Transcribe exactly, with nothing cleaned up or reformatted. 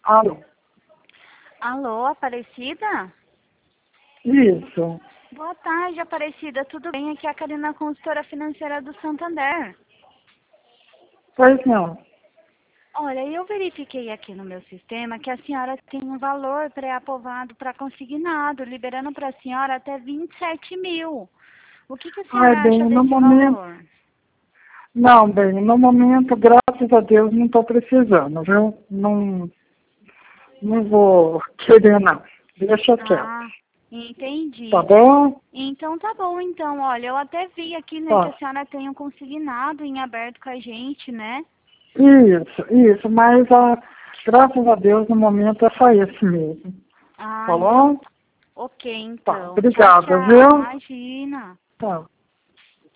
Alô? Alô, Aparecida? Isso. Boa tarde, Aparecida. Tudo bem? Aqui é a Karina, consultora financeira do Santander. Pois não. Olha, eu verifiquei aqui no meu sistema que a senhora tem um valor pré-aprovado para consignado, liberando para a senhora até vinte e sete mil. O que, que a Ai, senhora acha bem, no desse momento... valor? Não, bem, no momento, graças a Deus, não estou precisando, viu? Não, não vou querer, não. Deixa quieto. Ah, entendi. Tá bom? Então tá bom, então. Olha, eu até vi aqui, né, que a Tá. senhora tem um consignado em aberto com a gente, né? Isso, isso, mas a, graças a Deus, no momento, é só esse mesmo. Ah, Tá então bom? tá. Ok, Tá, então. Tchau, obrigada, tchau. viu? Imagina. Tá.